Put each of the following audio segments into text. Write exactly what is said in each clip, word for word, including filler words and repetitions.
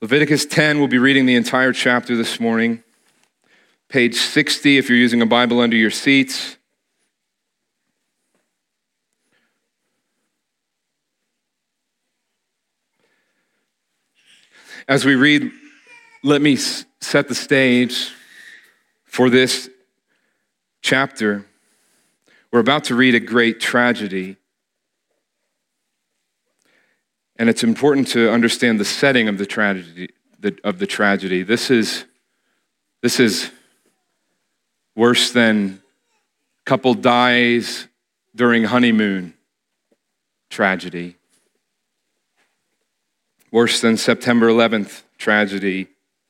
Leviticus ten, we'll be reading the entire chapter this morning. Page sixty, if you're using a Bible under your seats. As we read, let me set the stage for this chapter. We're about to read a great tragedy. And it's important to understand the setting of the tragedy. The, of the tragedy. This is, this is worse than couple dies during honeymoon tragedy. Worse than September eleventh tragedy.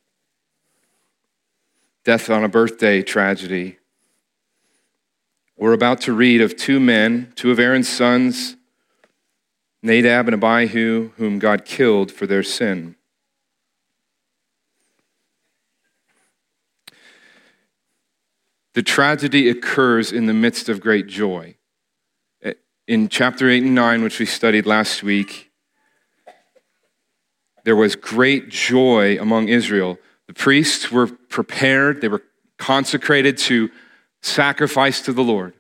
Death on a birthday tragedy. We're about to read of two men, two of Aaron's sons, Nadab and Abihu, whom God killed for their sin. The tragedy occurs in the midst of great joy. In chapter eight and nine, which we studied last week, there was great joy among Israel. The priests were prepared, they were consecrated to sacrifice to the Lord.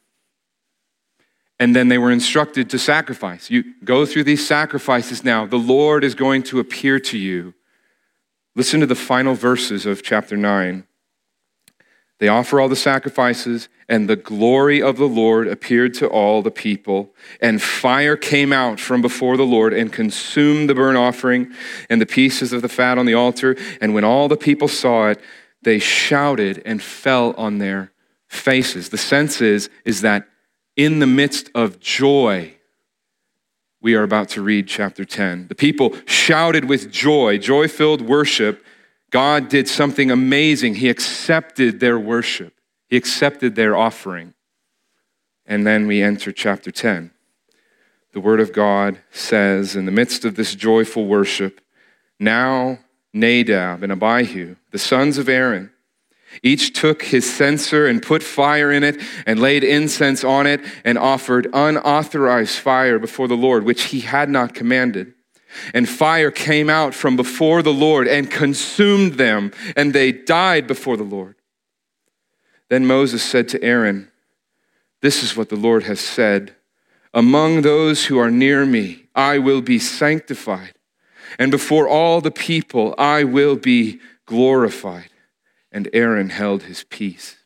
And then they were instructed to sacrifice. You go through these sacrifices now. The Lord is going to appear to you. Listen to the final verses of chapter nine. They offer all the sacrifices, and the glory of the Lord appeared to all the people, and fire came out from before the Lord and consumed the burnt offering and the pieces of the fat on the altar. And when all the people saw it, they shouted and fell on their faces. The sense is, is that in the midst of joy, we are about to read chapter ten. The people shouted with joy, joy-filled worship. God did something amazing. He accepted their worship. He accepted their offering. And then we enter chapter ten. The word of God says, in the midst of this joyful worship, now Nadab and Abihu, the sons of Aaron, each took his censer and put fire in it and laid incense on it and offered unauthorized fire before the Lord, which he had not commanded. And fire came out from before the Lord and consumed them, and they died before the Lord. Then Moses said to Aaron, "This is what the Lord has said. Among those who are near me, I will be sanctified, and before all the people, I will be glorified." And Aaron held his peace.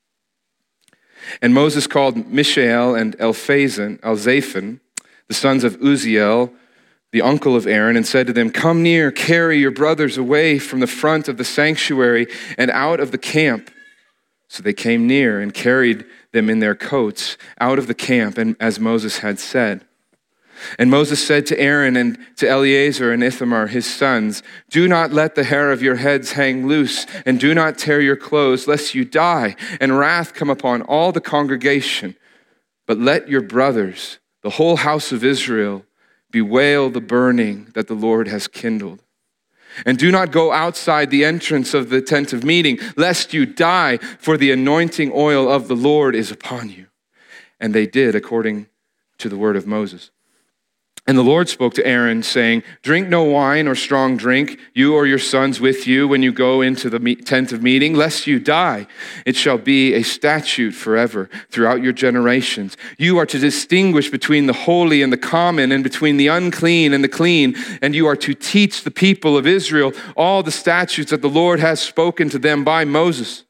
And Moses called Mishael and Elphazan, Elzaphan, the sons of Uzziel, the uncle of Aaron, and said to them, "Come near, carry your brothers away from the front of the sanctuary and out of the camp." So they came near and carried them in their coats out of the camp, and as Moses had said. And Moses said to Aaron and to Eleazar and Ithamar, his sons, "Do not let the hair of your heads hang loose, and do not tear your clothes, lest you die, and wrath come upon all the congregation. But let your brothers, the whole house of Israel, bewail the burning that the Lord has kindled. And do not go outside the entrance of the tent of meeting, lest you die, for the anointing oil of the Lord is upon you." And they did according to the word of Moses. And the Lord spoke to Aaron, saying, "Drink no wine or strong drink, you or your sons with you, when you go into the tent of meeting, lest you die. It shall be a statute forever throughout your generations. You are to distinguish between the holy and the common, and between the unclean and the clean, and you are to teach the people of Israel all the statutes that the Lord has spoken to them by Moses."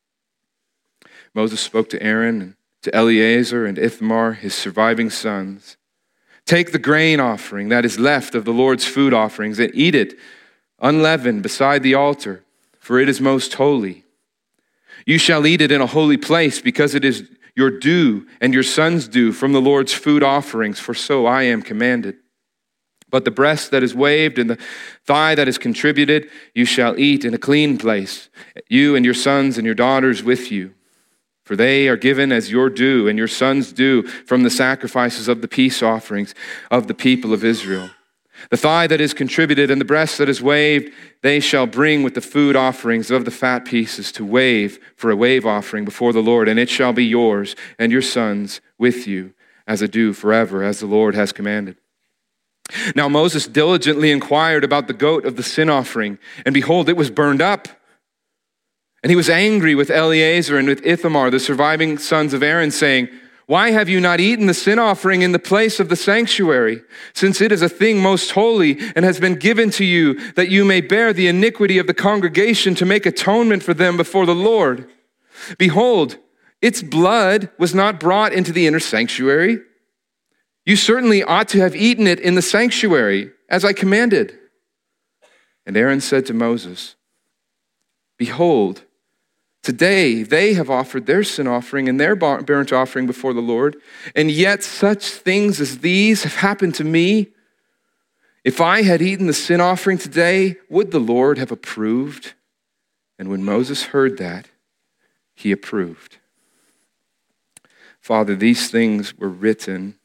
Moses spoke to Aaron and to Eleazar and Ithamar, his surviving sons. "Take the grain offering that is left of the Lord's food offerings and eat it unleavened beside the altar, for it is most holy. You shall eat it in a holy place, because it is your due and your son's due from the Lord's food offerings, for so I am commanded. But the breast that is waved and the thigh that is contributed, you shall eat in a clean place, you and your sons and your daughters with you. For they are given as your due and your sons' due from the sacrifices of the peace offerings of the people of Israel. The thigh that is contributed and the breast that is waved, they shall bring with the food offerings of the fat pieces to wave for a wave offering before the Lord, and it shall be yours and your sons with you as a due forever, as the Lord has commanded." Now Moses diligently inquired about the goat of the sin offering, and behold, it was burned up. And he was angry with Eleazar and with Ithamar, the surviving sons of Aaron, saying, why have you not eaten the sin offering in the place of the sanctuary, since it is a thing most holy and has been given to you, that you may bear the iniquity of the congregation to make atonement for them before the Lord? Behold, its blood was not brought into the inner sanctuary. You certainly ought to have eaten it in the sanctuary, as I commanded. And Aaron said to Moses, behold, today they have offered their sin offering and their burnt offering before the Lord, and yet such things as these have happened to me. If I had eaten the sin offering today, would the Lord have approved? And when Moses heard that, he approved. Father, these things were written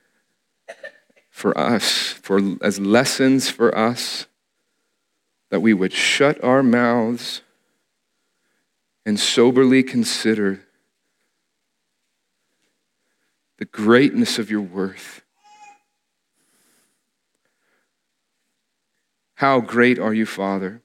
for us, for as lessons for us, that we would shut our mouths and soberly consider the greatness of your worth. How great are you, Father?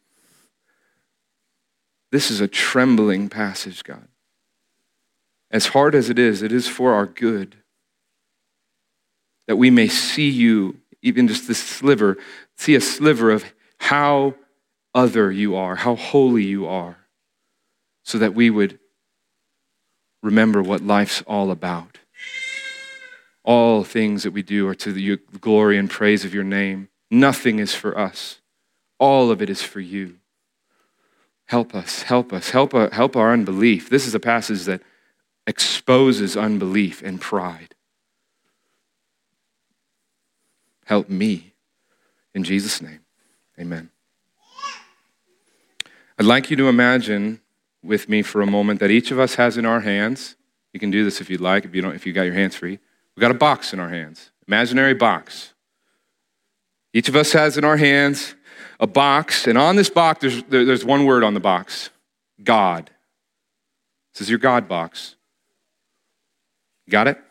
This is a trembling passage, God. As hard as it is, it is for our good, that we may see you, even just this sliver, see a sliver of how other you are, how holy you are, so that we would remember what life's all about. All things that we do are to the glory and praise of your name. Nothing is for us. All of it is for you. Help us, help us, help, uh, help our unbelief. This is a passage that exposes unbelief and pride. Help me. In Jesus' name, amen. I'd like you to imagine with me for a moment that each of us has in our hands, you can do this if you'd like, if you don't, if you got your hands free, we've got a box in our hands, imaginary box. Each of us has in our hands a box, and on this box, there's, there, there's one word on the box, God. This is your God box. Got it?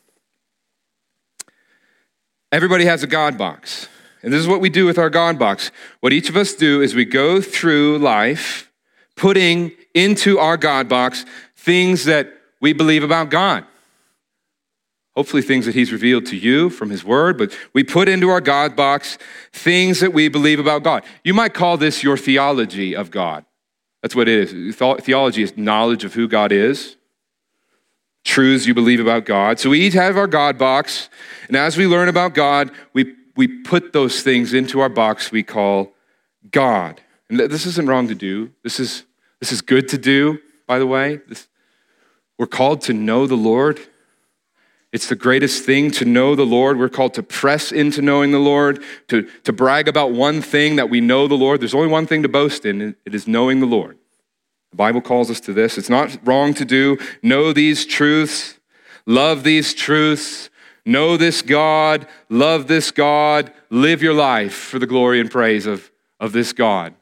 Everybody has a God box. And this is what we do with our God box. What each of us do is we go through life putting into our God box things that we believe about God. Hopefully things that he's revealed to you from his word, but we put into our God box things that we believe about God. You might call this your theology of God. That's what it is. Theology is knowledge of who God is, truths you believe about God. So we each have our God box, and as we learn about God, we, we put those things into our box we call God. And this isn't wrong to do. This is, this is good to do, by the way. This, we're called to know the Lord. It's the greatest thing to know the Lord. We're called to press into knowing the Lord, to, to brag about one thing that we know the Lord. There's only one thing to boast in. It is knowing the Lord. The Bible calls us to this. It's not wrong to do. Know these truths. Love these truths. Know this God. Love this God. Live your life for the glory and praise of, of this God.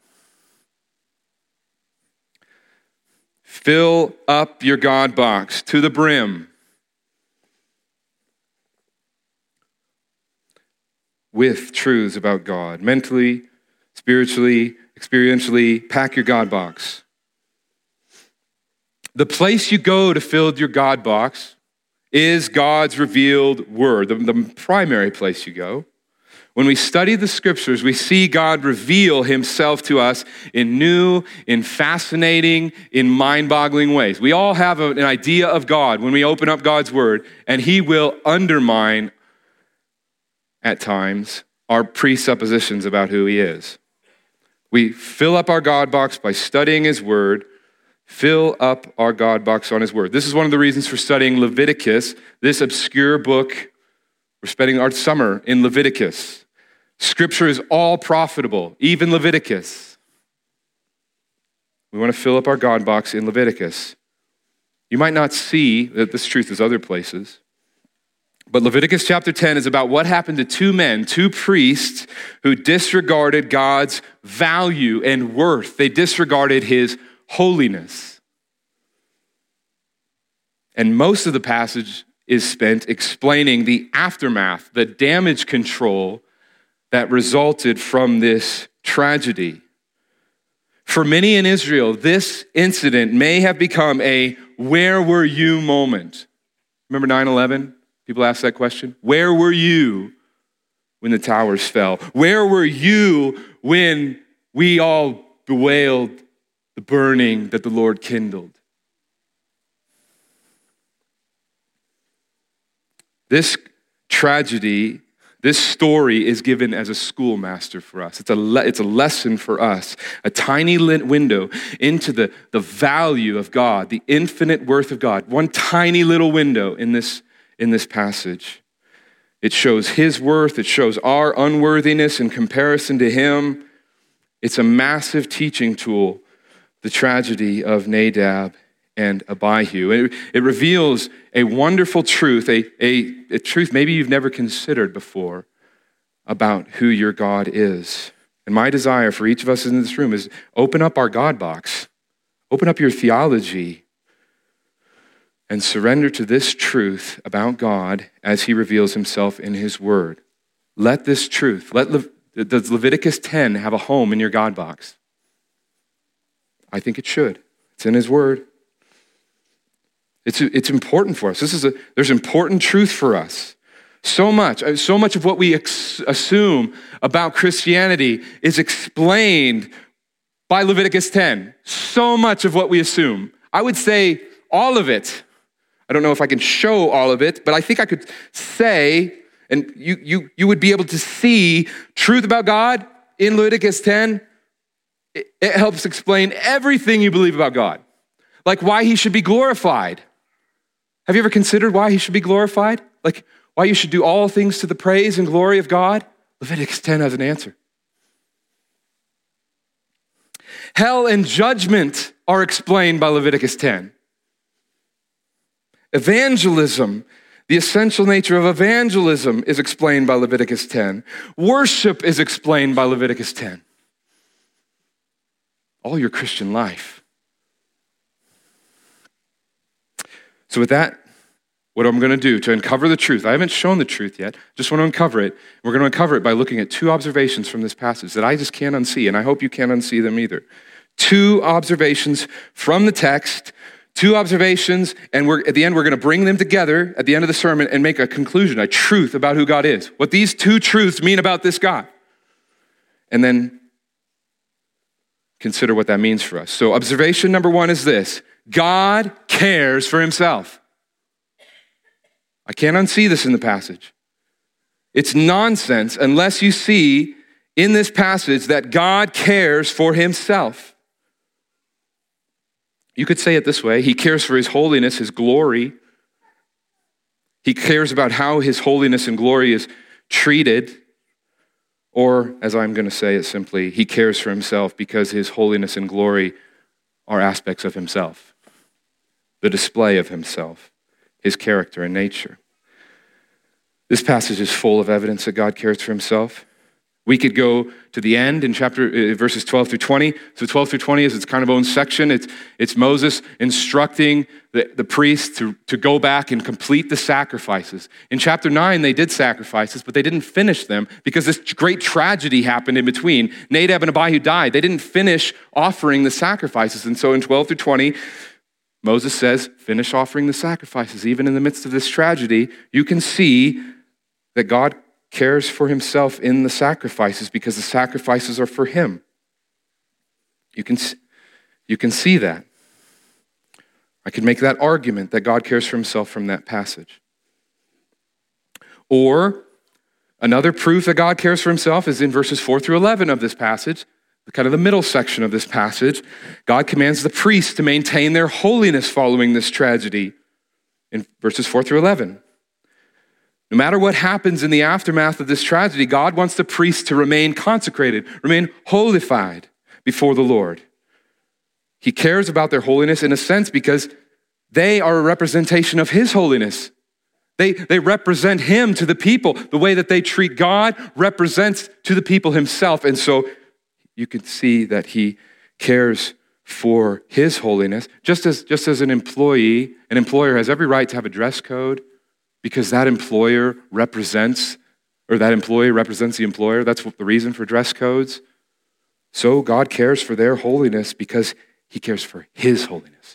Fill up your God box to the brim with truths about God. Mentally, spiritually, experientially, pack your God box. The place you go to fill your God box is God's revealed word, the, the primary place you go. When we study the scriptures, we see God reveal himself to us in new, in fascinating, in mind-boggling ways. We all have an idea of God when we open up God's word, and he will undermine at times, our presuppositions about who he is. We fill up our God box by studying his word, fill up our God box on his word. This is one of the reasons for studying Leviticus, this obscure book. We're spending our summer in Leviticus. Scripture is all profitable, even Leviticus. We want to fill up our God box in Leviticus. You might not see that this truth is other places, but Leviticus chapter ten is about what happened to two men, two priests who disregarded God's value and worth. They disregarded his holiness. And most of the passage is spent explaining the aftermath, the damage control that resulted from this tragedy. For many in Israel, this incident may have become a "where were you" moment. Remember nine eleven? People ask that question. Where were you when the towers fell? Where were you when we all bewailed the burning that the Lord kindled? This tragedy, this story is given as a schoolmaster for us. It's a, le- it's a lesson for us, a tiny lit window into the, the value of God, the infinite worth of God. One tiny little window in this, in this passage. It shows his worth. It shows our unworthiness in comparison to him. It's a massive teaching tool, the tragedy of Nadab and Abihu. It, it reveals a wonderful truth, a, a, a truth maybe you've never considered before about who your God is. And my desire for each of us in this room is open up our God box, open up your theology, and surrender to this truth about God as he reveals himself in his word. Let this truth, let Le, does Leviticus ten have a home in your God box? I think it should. It's in his word. It's, it's important for us. This is a, there's important truth for us. So much, so much of what we ex- assume about Christianity is explained by Leviticus ten. So much of what we assume. I would say all of it. I don't know if I can show all of it, but I think I could say, and you, you, you would be able to see truth about God in Leviticus ten. It, it helps explain everything you believe about God. Like why he should be glorified. Have you ever considered why he should be glorified? Like why you should do all things to the praise and glory of God? Leviticus ten has an answer. Hell and judgment are explained by Leviticus ten. Evangelism, the essential nature of evangelism is explained by Leviticus ten. Worship is explained by Leviticus ten. All your Christian life. So with that, what I'm going to do to uncover the truth, I haven't shown the truth yet, just want to uncover it. We're going to uncover it by looking at two observations from this passage that I just can't unsee, and I hope you can't unsee them either. Two observations from the text, two observations, and we're at the end, we're going to bring them together at the end of the sermon and make a conclusion, a truth about who God is, what these two truths mean about this God. And then consider what that means for us. So observation number one is this: God cares for himself. I can't unsee this in the passage. It's nonsense unless you see in this passage that God cares for himself. You could say it this way: he cares for his holiness, his glory. He cares about how his holiness and glory is treated. Or, as I'm going to say it simply, he cares for himself because his holiness and glory are aspects of himself, the display of himself, his character and nature. This passage is full of evidence that God cares for himself. We could go to the end in chapter uh, verses twelve through twenty. So twelve through twenty is its kind of own section. It's, it's Moses instructing the, the priests to, to go back and complete the sacrifices. In chapter nine, they did sacrifices, but they didn't finish them because this great tragedy happened in between. Nadab and Abihu died. They didn't finish offering the sacrifices. And so in twelve through twenty, Moses says, finish offering the sacrifices. Even in the midst of this tragedy, you can see that God cares for himself in the sacrifices because the sacrifices are for him. You can, you can see that. I could make that argument that God cares for himself from that passage. Or another proof that God cares for himself is in verses four through eleven of this passage, kind of the middle section of this passage. God commands the priests to maintain their holiness following this tragedy in verses four through eleven. No matter what happens in the aftermath of this tragedy, God wants the priests to remain consecrated, remain holified before the Lord. He cares about their holiness in a sense because they are a representation of his holiness. They, they represent him to the people. The way that they treat God represents to the people himself. And so you can see that he cares for his holiness. Just as, just as an employee, an employer has every right to have a dress code, because that employer represents or that employee represents the employer. That's what the reason for dress codes. So God cares for their holiness because he cares for his holiness.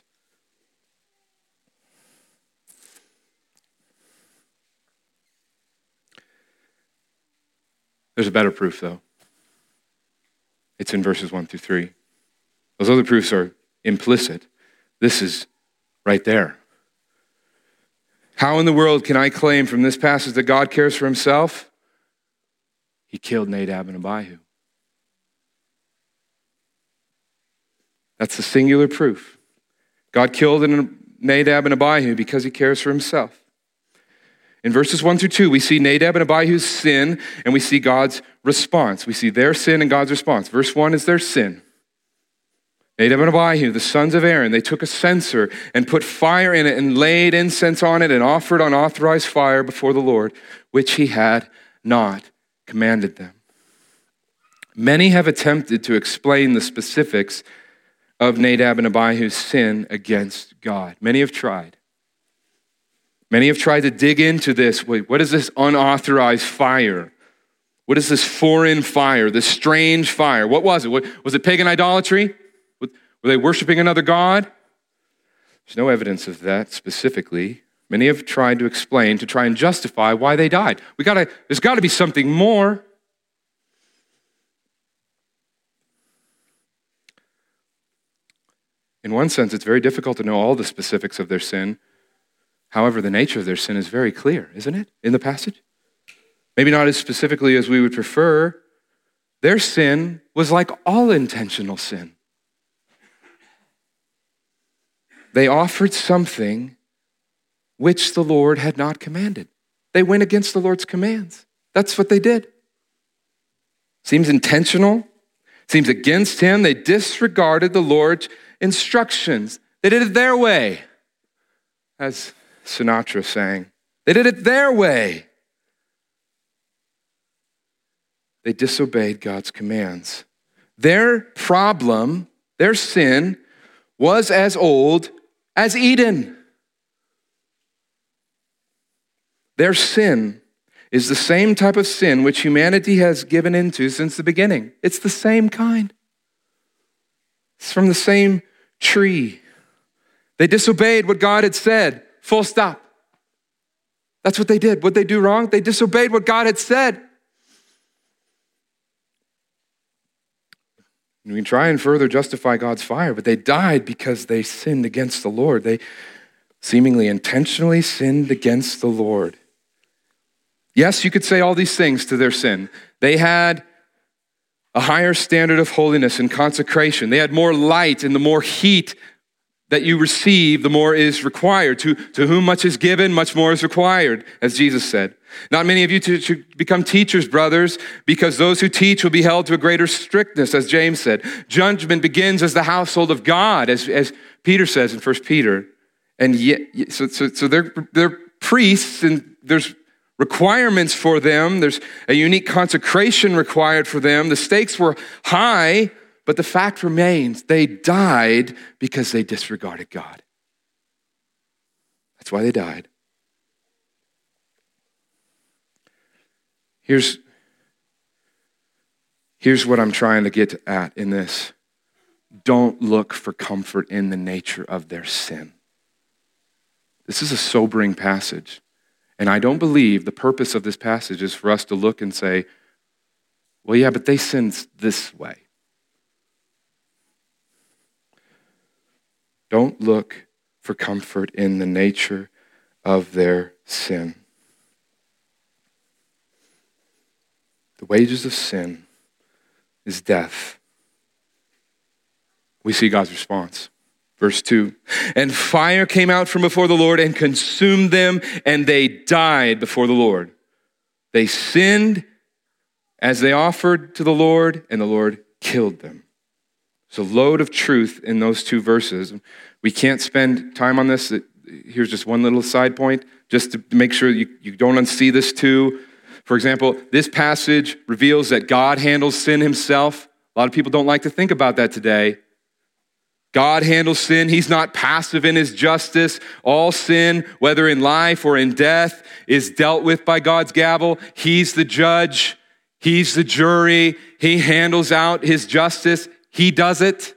There's a better proof, though. It's in verses one through three. Those other proofs are implicit. This is right there. How in the world can I claim from this passage that God cares for himself? He killed Nadab and Abihu. That's the singular proof. God killed Nadab and Abihu because he cares for himself. In verses one through two, we see Nadab and Abihu's sin, and we see God's response. We see their sin and God's response. Verse one is their sin. Nadab and Abihu, the sons of Aaron, they took a censer and put fire in it and laid incense on it and offered unauthorized fire before the Lord, which he had not commanded them. Many have attempted to explain the specifics of Nadab and Abihu's sin against God. Many have tried. Many have tried to dig into this. Wait, what is this unauthorized fire? What is this foreign fire, this strange fire? What was it? What, was it pagan idolatry? Were they worshiping another god? There's no evidence of that specifically. Many have tried to explain, to try and justify why they died. We gotta, there's got to be something more. In one sense, it's very difficult to know all the specifics of their sin. However, the nature of their sin is very clear, isn't it, in the passage? Maybe not as specifically as we would prefer. Their sin was like all intentional sin. They offered something which the Lord had not commanded. They went against the Lord's commands. That's what they did. Seems intentional. Seems against him. They disregarded the Lord's instructions. They did it their way, as Sinatra sang. They did it their way. They disobeyed God's commands. Their problem, their sin, was as old as Eden. Their sin is the same type of sin which humanity has given into since the beginning. It's the same kind. It's from the same tree. They disobeyed what God had said. Full stop. That's what they did. What they do wrong? They disobeyed what God had said. And we can try and further justify God's fire, but they died because they sinned against the Lord. They seemingly intentionally sinned against the Lord. Yes, you could say all these things to their sin. They had a higher standard of holiness and consecration. They had more light, and the more heat that you receive, the more is required. To, to whom much is given, much more is required, as Jesus said. Not many of you to, to become teachers, brothers, because those who teach will be held to a greater strictness, as James said. Judgment begins as the household of God, as, as Peter says in First Peter. And yet, so, so, so they're, they're priests, and there's requirements for them. There's a unique consecration required for them. The stakes were high, but the fact remains, they died because they disregarded God. That's why they died. Here's, here's what I'm trying to get at in this. Don't look for comfort in the nature of their sin. This is a sobering passage. And I don't believe the purpose of this passage is for us to look and say, well, yeah, but they sinned this way. Don't look for comfort in the nature of their sin. The wages of sin is death. We see God's response. Verse two, and fire came out from before the Lord and consumed them, and they died before the Lord. They sinned as they offered to the Lord, and the Lord killed them. There's a load of truth in those two verses. We can't spend time on this. Here's just one little side point, just to make sure you, you don't unsee this too. For example, this passage reveals that God handles sin himself. A lot of people don't like to think about that today. God handles sin. He's not passive in his justice. All sin, whether in life or in death, is dealt with by God's gavel. He's the judge. He's the jury. He handles out his justice. He does it.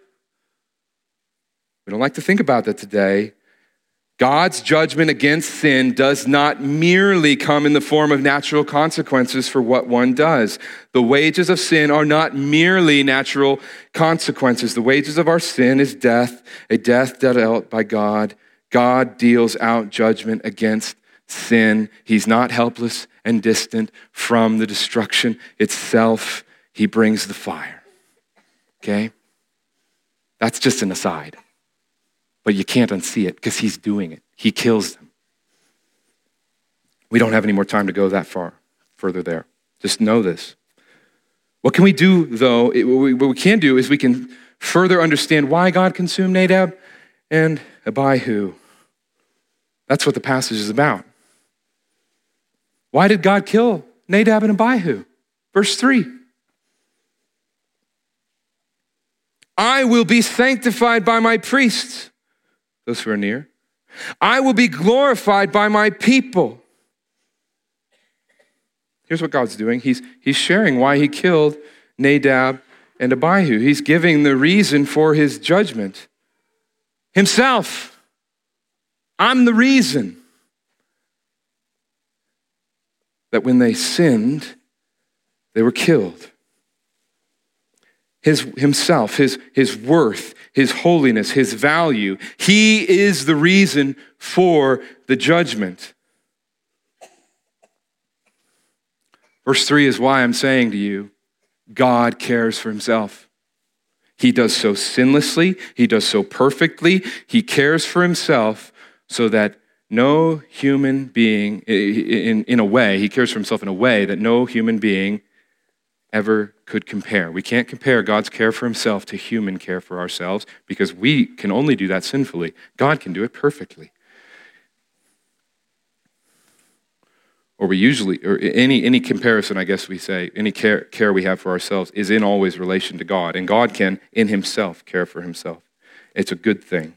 We don't like to think about that today. God's judgment against sin does not merely come in the form of natural consequences for what one does. The wages of sin are not merely natural consequences. The wages of our sin is death, a death dealt out by God. God deals out judgment against sin. He's not helpless and distant from the destruction itself. He brings the fire. Okay? That's just an aside. But you can't unsee it because he's doing it. He kills them. We don't have any more time to go that far, further there. Just know this. What can we do, though? It, what, we, what we can do is we can further understand why God consumed Nadab and Abihu. That's what the passage is about. Why did God kill Nadab and Abihu? Verse three. I will be sanctified by my priests, those who are near. I will be glorified by my people. Here's what God's doing. He's, he's sharing why he killed Nadab and Abihu. He's giving the reason for his judgment. Himself. I'm the reason that when they sinned, they were killed. His, himself, his, his worth, his holiness, his value. He is the reason for the judgment. Verse three is why I'm saying to you, God cares for himself. He does so sinlessly. He does so perfectly. He cares for himself so that no human being, in, in a way, he cares for himself in a way that no human being ever could compare. We can't compare God's care for himself to human care for ourselves because we can only do that sinfully. God can do it perfectly. Or we usually, or any any comparison, I guess we say, any care, care we have for ourselves is in always relation to God. And God can, in himself, care for himself. It's a good thing.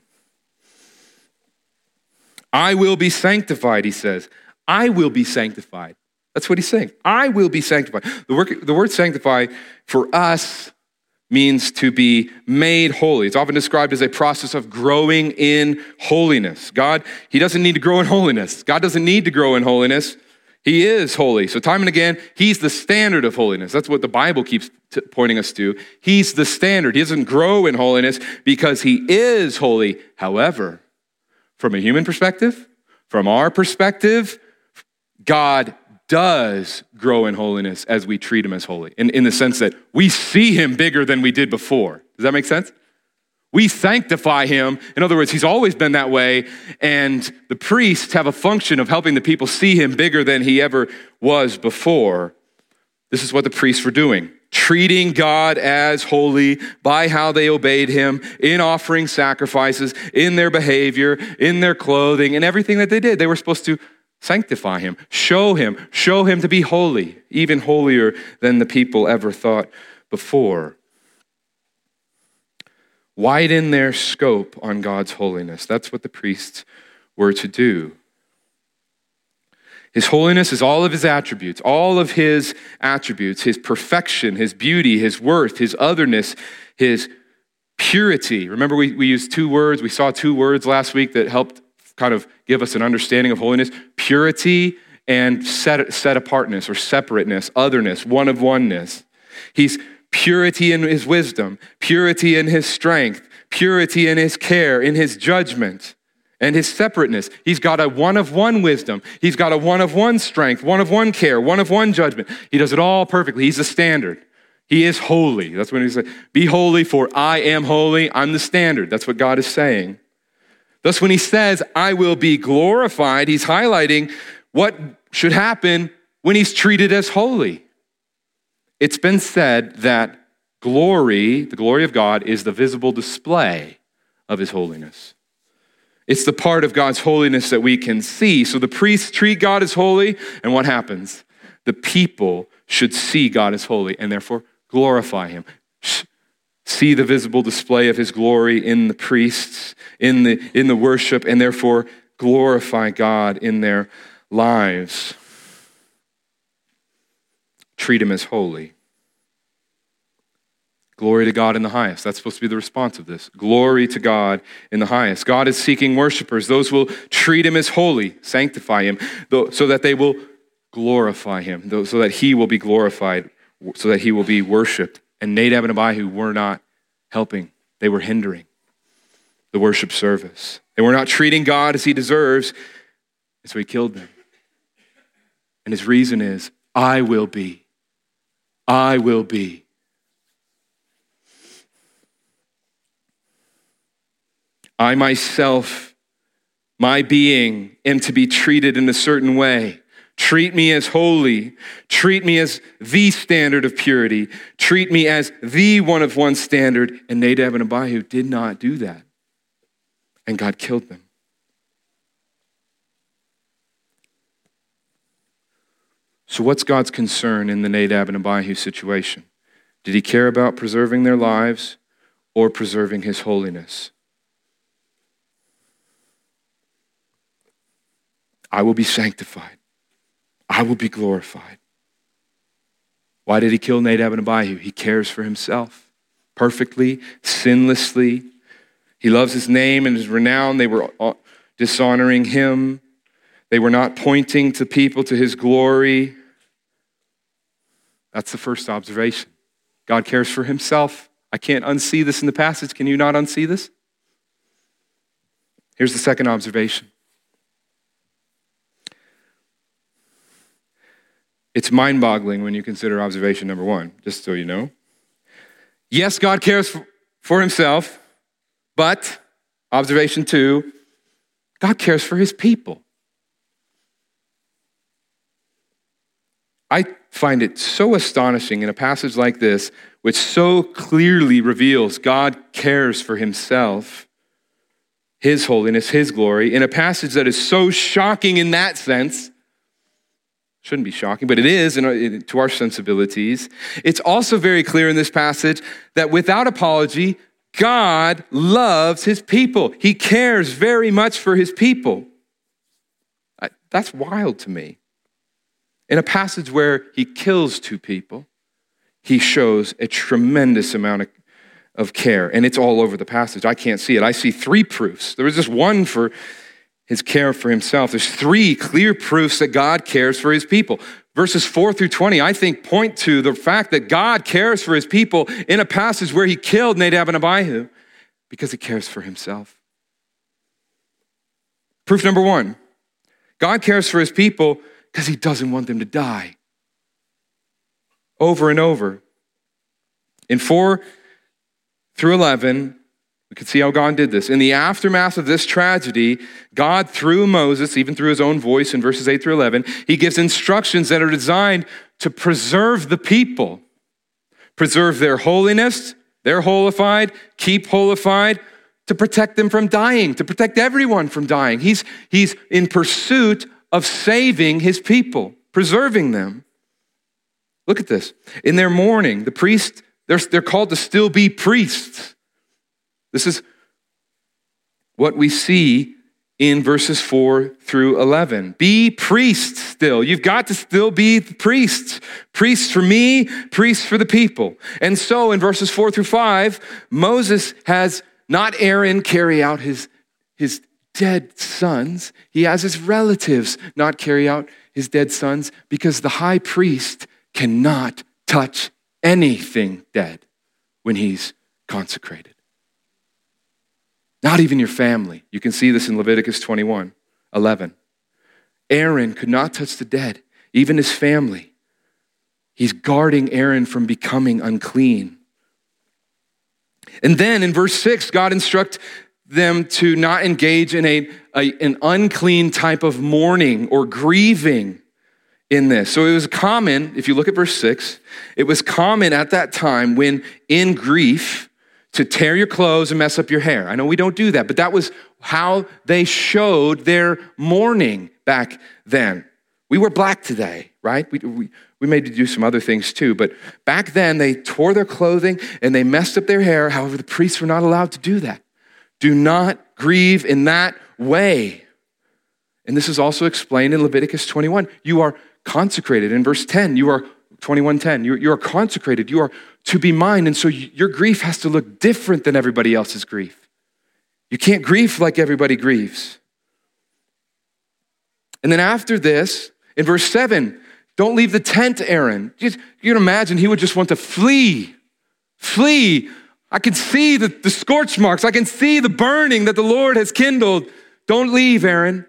I will be sanctified, he says. I will be sanctified. That's what he's saying. I will be sanctified. The word, the word sanctify for us means to be made holy. It's often described as a process of growing in holiness. God, he doesn't need to grow in holiness. God doesn't need to grow in holiness. He is holy. So time and again, he's the standard of holiness. That's what the Bible keeps t- pointing us to. He's the standard. He doesn't grow in holiness because he is holy. However, from a human perspective, from our perspective, God does grow in holiness as we treat him as holy. In, in the sense that we see him bigger than we did before. Does that make sense? We sanctify him. In other words, he's always been that way. And the priests have a function of helping the people see him bigger than he ever was before. This is what the priests were doing. Treating God as holy by how they obeyed him in offering sacrifices, in their behavior, in their clothing, and everything that they did. They were supposed to sanctify him, show him, show him to be holy, even holier than the people ever thought before. Widen their scope on God's holiness. That's what the priests were to do. His holiness is all of his attributes, all of his attributes, his perfection, his beauty, his worth, his otherness, his purity. Remember we, we used two words, we saw two words last week that helped kind of give us an understanding of holiness. Purity and set, set apartness or separateness, otherness, one of oneness. He's purity in his wisdom, purity in his strength, purity in his care, in his judgment, and his separateness. He's got a one of one wisdom. He's got a one of one strength, one of one care, one of one judgment. He does it all perfectly. He's the standard. He is holy. That's when he said, be holy for I am holy. I'm the standard. That's what God is saying. Thus, when he says, I will be glorified, he's highlighting what should happen when he's treated as holy. It's been said that glory, the glory of God, is the visible display of his holiness. It's the part of God's holiness that we can see. So the priests treat God as holy, and what happens? The people should see God as holy and therefore glorify him. see the visible display of his glory in the priests, in the, in the worship, and therefore glorify God in their lives. Treat him as holy. Glory to God in the highest. That's supposed to be the response of this. Glory to God in the highest. God is seeking worshipers. Those who will treat him as holy, sanctify him, so that they will glorify him, so that he will be glorified, so that he will be worshiped. And Nadab and Abihu were not helping. They were hindering the worship service. They were not treating God as he deserves, and so he killed them. And his reason is, I will be. I will be. I myself, my being, am to be treated in a certain way. Treat me as holy. Treat me as the standard of purity. Treat me as the one of one standard. And Nadab and Abihu did not do that. And God killed them. So what's God's concern in the Nadab and Abihu situation? Did he care about preserving their lives or preserving his holiness? I will be sanctified. I will be glorified. Why did he kill Nadab and Abihu? He cares for himself perfectly, sinlessly. He loves his name and his renown. They were dishonoring him. They were not pointing to people to his glory. That's the first observation. God cares for himself. I can't unsee this in the passage. Can you not unsee this? Here's the second observation. It's mind-boggling when you consider observation number one, just so you know. Yes, God cares for himself, but observation two, God cares for his people. I find it so astonishing in a passage like this, which so clearly reveals God cares for himself, his holiness, his glory, in a passage that is so shocking in that sense. Shouldn't be shocking, but it is in our, in, to our sensibilities. It's also very clear in this passage that without apology, God loves his people. He cares very much for his people. I, that's wild to me. In a passage where he kills two people, he shows a tremendous amount of, of care, and it's all over the passage. I can't see it. I see three proofs. There was just one for his care for himself. There's three clear proofs that God cares for his people. Verses four through twenty, I think, point to the fact that God cares for his people in a passage where he killed Nadab and Abihu because he cares for himself. Proof number one, God cares for his people because he doesn't want them to die. Over and over. In four through eleven, we can see how God did this. In the aftermath of this tragedy, God, through Moses, even through his own voice in verses eight through eleven, he gives instructions that are designed to preserve the people, preserve their holiness, they're holified, keep holified, to protect them from dying, to protect everyone from dying. He's, he's in pursuit of saving his people, preserving them. Look at this. In their mourning, the priests, they're, they're called to still be priests. This is what we see in verses four through eleven. Be priests still. You've got to still be priests. Priests for me, priests for the people. And so in verses four through five, Moses has not Aaron carry out his, his dead sons. He has his relatives not carry out his dead sons because the high priest cannot touch anything dead when he's consecrated. Not even your family. You can see this in Leviticus twenty-one, eleven. Aaron could not touch the dead, even his family. He's guarding Aaron from becoming unclean. And then in verse six, God instructs them to not engage in a, a an unclean type of mourning or grieving in this. So it was common, if you look at verse six, it was common at that time when in grief, to tear your clothes and mess up your hair. I know we don't do that, but that was how they showed their mourning back then, We wear black today, right? We, we, we may do some other things too, but back then they tore their clothing and they messed up their hair. However, the priests were not allowed to do that. Do not grieve in that way. And this is also explained in Leviticus twenty-one. You are consecrated. In verse ten, you are twenty-one ten. You, you are consecrated. You are to be mine. And so your grief has to look different than everybody else's grief. You can't grieve like everybody grieves. And then after this, in verse seven, don't leave the tent, Aaron. You, you can imagine he would just want to flee. Flee. I can see the, the scorch marks. I can see the burning that the Lord has kindled. Don't leave, Aaron.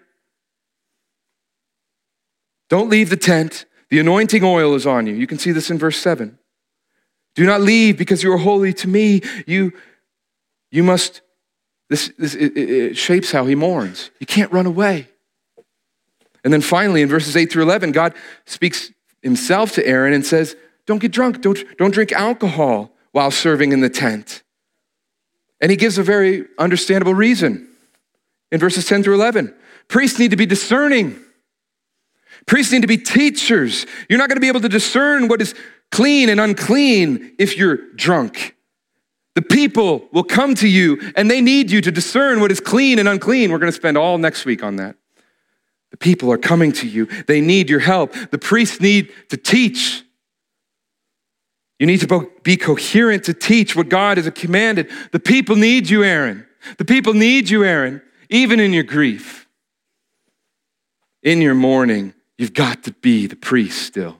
Don't leave the tent. The anointing oil is on you. You can see this in verse seven. Do not leave because you are holy to me. You, you must, this, this it, it shapes how he mourns. You can't run away. And then finally in verses eight through eleven, God speaks himself to Aaron and says, don't get drunk. Don't, don't drink alcohol while serving in the tent. And he gives a very understandable reason in verses ten through eleven. Priests need to be discerning. Priests need to be teachers. You're not going to be able to discern what is clean and unclean if you're drunk. The people will come to you and they need you to discern what is clean and unclean. We're going to spend all next week on that. The people are coming to you. They need your help. The priests need to teach. You need to be coherent to teach what God has commanded. The people need you, Aaron. The people need you, Aaron, even in your grief. In your mourning, you've got to be the priest still.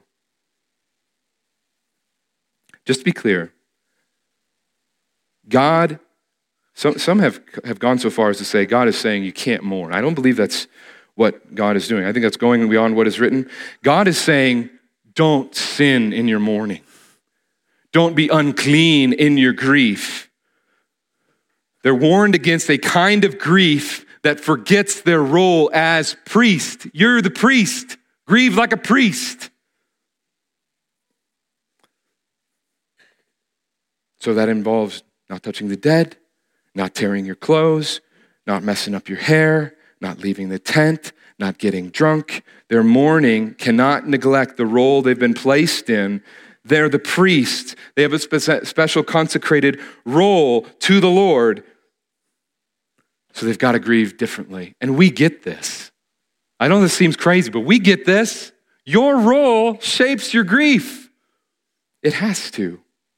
Just to be clear, God, some, some have, have gone so far as to say God is saying you can't mourn. I don't believe that's what God is doing. I think that's going beyond what is written. God is saying, don't sin in your mourning. Don't be unclean in your grief. They're warned against a kind of grief that forgets their role as priest. You're the priest. Grieve like a priest. So that involves not touching the dead, not tearing your clothes, not messing up your hair, not leaving the tent, not getting drunk. Their mourning cannot neglect the role they've been placed in. They're the priest. They have a spe- special consecrated role to the Lord. So they've got to grieve differently. And we get this. I know this seems crazy, but we get this. Your role shapes your grief. It has to.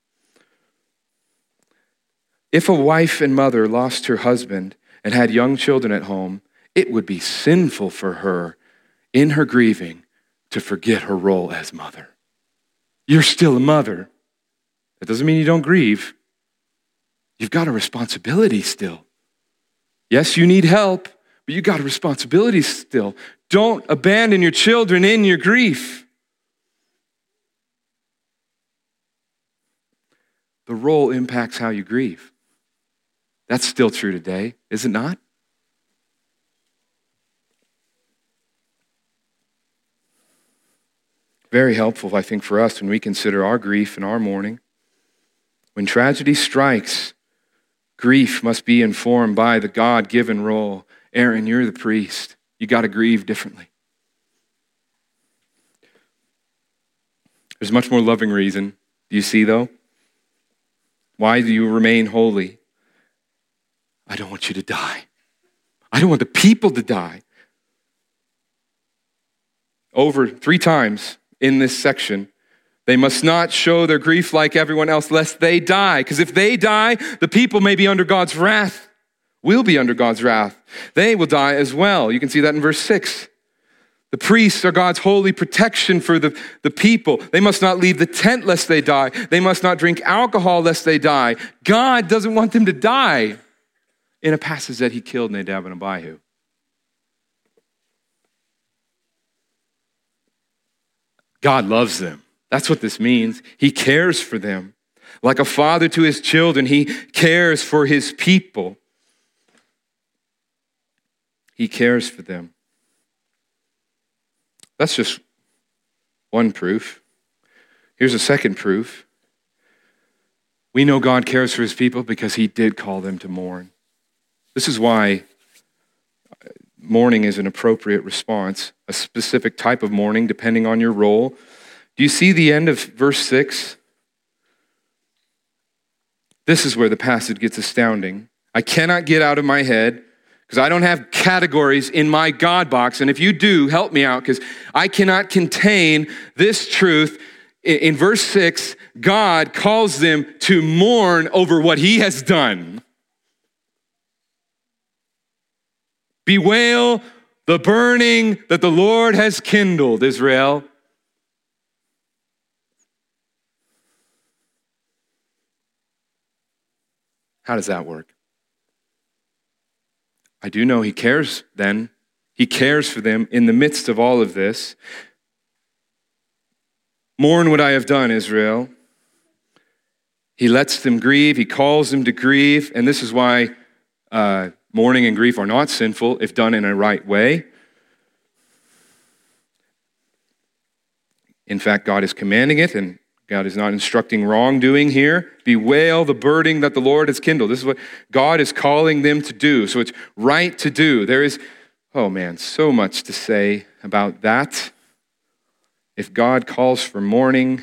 If a wife and mother lost her husband and had young children at home, it would be sinful for her in her grieving to forget her role as mother. You're still a mother. That doesn't mean you don't grieve. You've got a responsibility still. Yes, you need help, but you got a responsibility still. Don't abandon your children in your grief. The role impacts how you grieve. That's still true today, is it not? Very helpful, I think, for us when we consider our grief and our mourning. When tragedy strikes, grief must be informed by the God-given role. Aaron, you're the priest. You got to grieve differently. There's a much more loving reason. Do you see, though? Why do you remain holy? I don't want you to die. I don't want the people to die. Over three times in this section, they must not show their grief like everyone else lest they die. Because if they die, the people may be under God's wrath. Will be under God's wrath. They will die as well. You can see that in verse six. The priests are God's holy protection for the, the people. They must not leave the tent lest they die. They must not drink alcohol lest they die. God doesn't want them to die in a passage that he killed Nadab and Abihu. God loves them. That's what this means. He cares for them. Like a father to his children, he cares for his people. He cares for them. That's just one proof. Here's a second proof. We know God cares for his people because he did call them to mourn. This is why mourning is an appropriate response, a specific type of mourning depending on your role. Do you see the end of verse six? This is where the passage gets astounding. I cannot get out of my head because I don't have categories in my God box. And if you do, help me out because I cannot contain this truth. In, in verse six, God calls them to mourn over what he has done. Bewail the burning that the Lord has kindled, Israel. How does that work? I do know he cares then. He cares for them in the midst of all of this. Mourn what I have done, Israel. He lets them grieve. He calls them to grieve. And this is why uh, mourning and grief are not sinful if done in a right way. In fact, God is commanding it, and God is not instructing wrongdoing here. Bewail the burden that the Lord has kindled. This is what God is calling them to do. So it's right to do. There is, oh man, so much to say about that. If God calls for mourning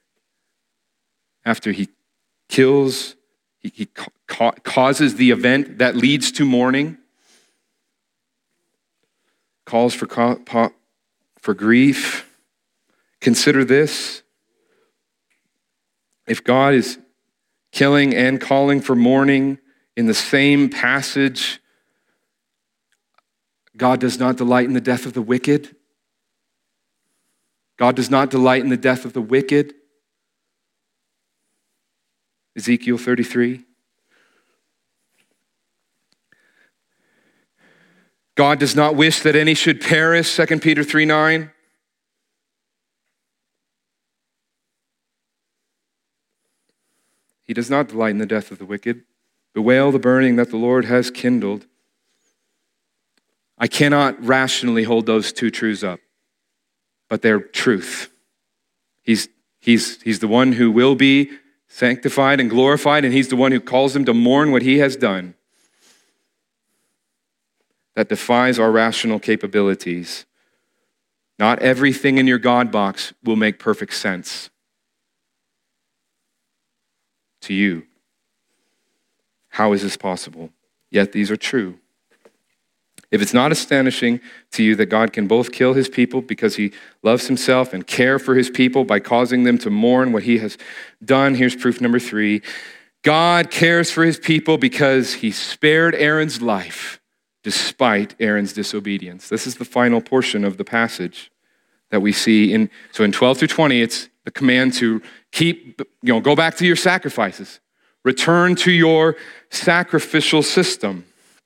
after he kills, he, he ca- causes the event that leads to mourning, calls for, ca- for grief, consider this. If God is killing and calling for mourning in the same passage, God does not delight in the death of the wicked. God does not delight in the death of the wicked. Ezekiel thirty-three. God does not wish that any should perish, Second Peter three nine. He does not delight in the death of the wicked. Bewail the burning that the Lord has kindled. I cannot rationally hold those two truths up, but they're truth. He's, he's, he's the one who will be sanctified and glorified, and he's the one who calls them to mourn what he has done. That defies our rational capabilities. Not everything in your God box will make perfect sense to you. How is this possible? Yet these are true. If it's not astonishing to you that God can both kill his people because he loves himself and care for his people by causing them to mourn what he has done, here's proof number three. God cares for his people because he spared Aaron's life despite Aaron's disobedience. This is the final portion of the passage that we see in, so in twelve through twenty, it's the command to keep, you know, go back to your sacrifices. Return to your sacrificial system.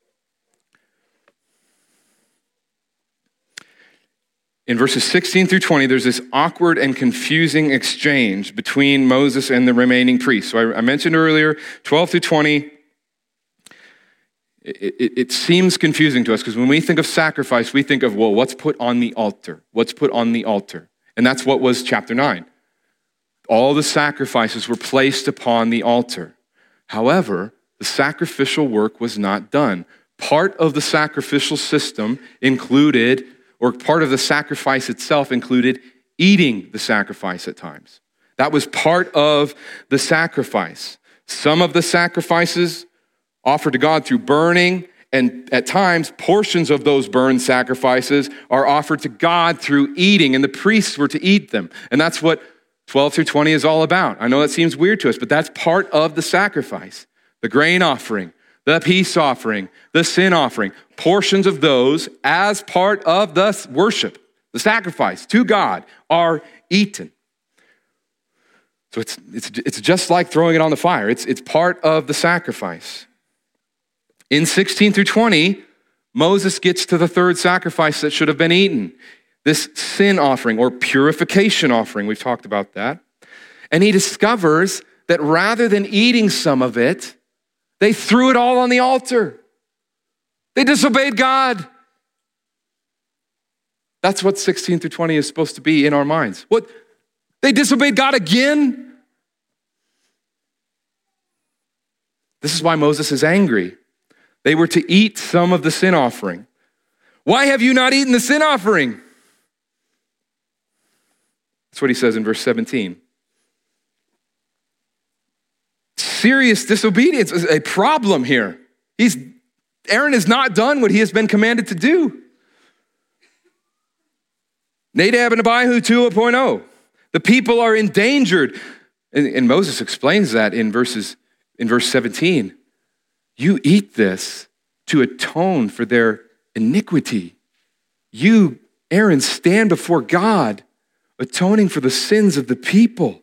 In verses sixteen through twenty, there's this awkward and confusing exchange between Moses and the remaining priests. So I, I mentioned earlier, twelve through twenty, it, it, it seems confusing to us because when we think of sacrifice, we think of, well, what's put on the altar? What's put on the altar? And that's what was chapter nine. All the sacrifices were placed upon the altar. However, the sacrificial work was not done. Part of the sacrificial system included, or part of the sacrifice itself included eating the sacrifice at times. That was part of the sacrifice. Some of the sacrifices offered to God through burning, and at times, portions of those burned sacrifices are offered to God through eating, and the priests were to eat them. And that's what twelve through twenty is all about. I know that seems weird to us, but that's part of the sacrifice. The grain offering, the peace offering, the sin offering, portions of those as part of the worship, the sacrifice to God, are eaten. So it's, it's, it's just like throwing it on the fire. It's, it's part of the sacrifice. In sixteen through twenty, Moses gets to the third sacrifice that should have been eaten. This sin offering or purification offering, we've talked about that. And he discovers that rather than eating some of it, they threw it all on the altar. They disobeyed God. That's what sixteen through twenty is supposed to be in our minds. What? They disobeyed God again? This is why Moses is angry. They were to eat some of the sin offering. Why have you not eaten the sin offering? That's what he says in verse seventeen. Serious disobedience is a problem here. He's, Aaron has not done what he has been commanded to do. Nadab and Abihu two point oh. The people are endangered. And, and Moses explains that in verses in verse seventeen. You eat this to atone for their iniquity. You, Aaron, stand before God, atoning for the sins of the people.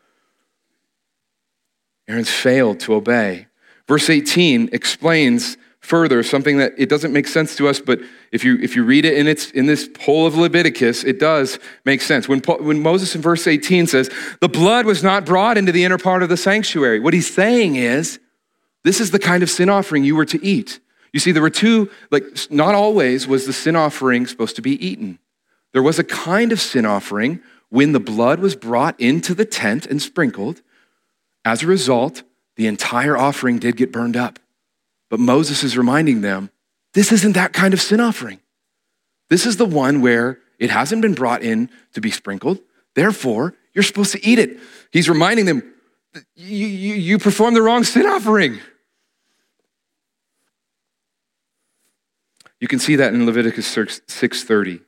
Aaron's failed to obey. Verse eighteen explains further something that it doesn't make sense to us, but if you if you read it in its in this whole of Leviticus, it does make sense. When when Moses in verse eighteen says, the blood was not brought into the inner part of the sanctuary, what he's saying is, this is the kind of sin offering you were to eat. You see, there were two, like not always was the sin offering supposed to be eaten. There was a kind of sin offering when the blood was brought into the tent and sprinkled. As a result, the entire offering did get burned up. But Moses is reminding them, this isn't that kind of sin offering. This is the one where it hasn't been brought in to be sprinkled. Therefore, you're supposed to eat it. He's reminding them, you, you, you performed the wrong sin offering. You can see that in Leviticus six thirty.